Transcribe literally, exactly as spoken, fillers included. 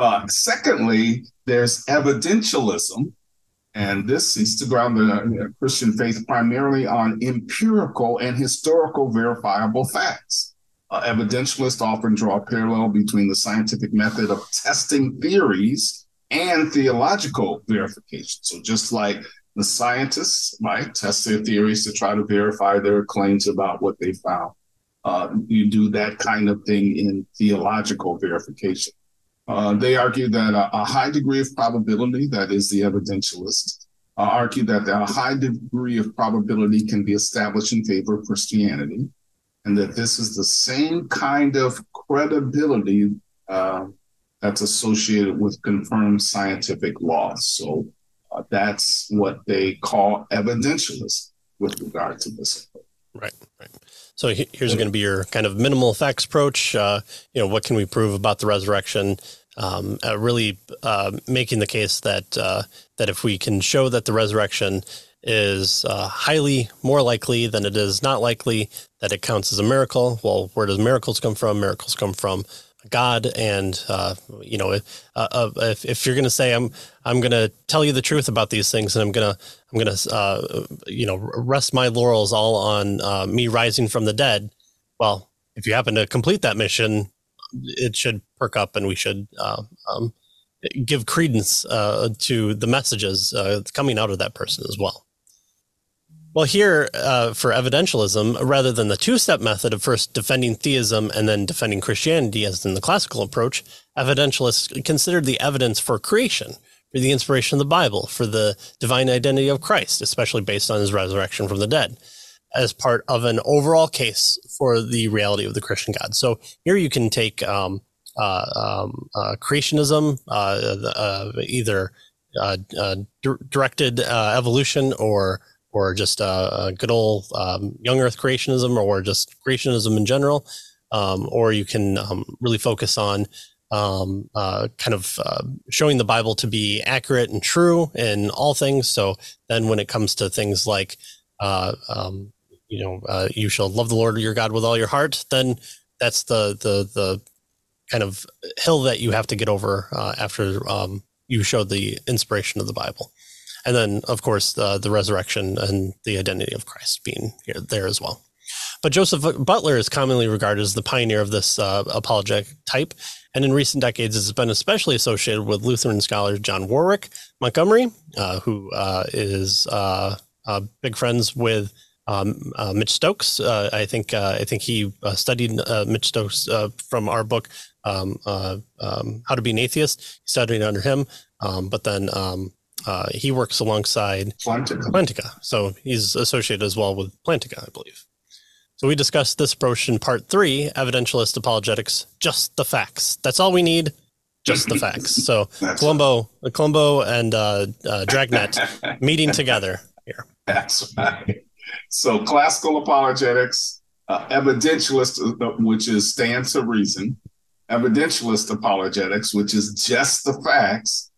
Uh, secondly, there's evidentialism, and this seeks to ground the uh, Christian faith primarily on empirical and historical verifiable facts. Uh, evidentialists often draw a parallel between the scientific method of testing theories and theological verification. So just like the scientists might test their theories to try to verify their claims about what they found, uh, you do that kind of thing in theological verification. Uh, they argue that a, a high degree of probability, that is the evidentialist, uh, argue that a high degree of probability can be established in favor of Christianity, and that this is the same kind of credibility uh, that's associated with confirmed scientific laws. So uh, that's what they call evidentialism with regard to this approach. Right, right. So here's going to be your kind of minimal facts approach. Uh, you know, what can we prove about the resurrection? Um, uh, really uh, making the case that uh, that if we can show that the resurrection is uh, highly more likely than it is not likely, that it counts as a miracle. Well, where does miracles come from? Miracles come from God. And, uh, you know, if, uh, if, if you're going to say, I'm, I'm going to tell you the truth about these things, and I'm going to, I'm going to, uh, you know, rest my laurels all on uh, me rising from the dead. Well, if you happen to complete that mission, it should perk up, and we should uh, um, give credence uh, to the messages uh, coming out of that person as well. Well, here uh, for evidentialism, rather than the two-step method of first defending theism and then defending Christianity as in the classical approach, evidentialists considered the evidence for creation, for the inspiration of the Bible, for the divine identity of Christ, especially based on his resurrection from the dead, as part of an overall case for the reality of the Christian God. So here you can take um, uh, um, uh, creationism, uh, uh, either uh, uh, d- directed uh, evolution or or just uh, a good old um, young earth creationism, or just creationism in general. Um, or you can um, really focus on um, uh, kind of uh, showing the Bible to be accurate and true in all things. So then when it comes to things like, uh, um, you know, uh, you shall love the Lord your God with all your heart, then that's the the the kind of hill that you have to get over uh, after um, you show the inspiration of the Bible. And then, of course, uh, the resurrection and the identity of Christ being here, there as well. But Joseph Butler is commonly regarded as the pioneer of this uh, apologetic type. And in recent decades, it's been especially associated with Lutheran scholar John Warwick Montgomery, uh, who uh, is uh, uh, big friends with um, uh, Mitch Stokes. Uh, I think uh, I think he uh, studied uh, Mitch Stokes uh, from our book, um, uh, um, How to Be an Atheist. He studied under him, um, but then um, Uh, he works alongside Plantinga. Plantinga, so he's associated as well with Plantinga, I believe. So we discussed this approach in part three, evidentialist apologetics, just the facts. That's all we need, just the facts. So Columbo, right. Columbo and uh, uh, Dragnet meeting together here. That's right. So classical apologetics, uh, evidentialist, which is stand to reason, evidentialist apologetics, which is just the facts,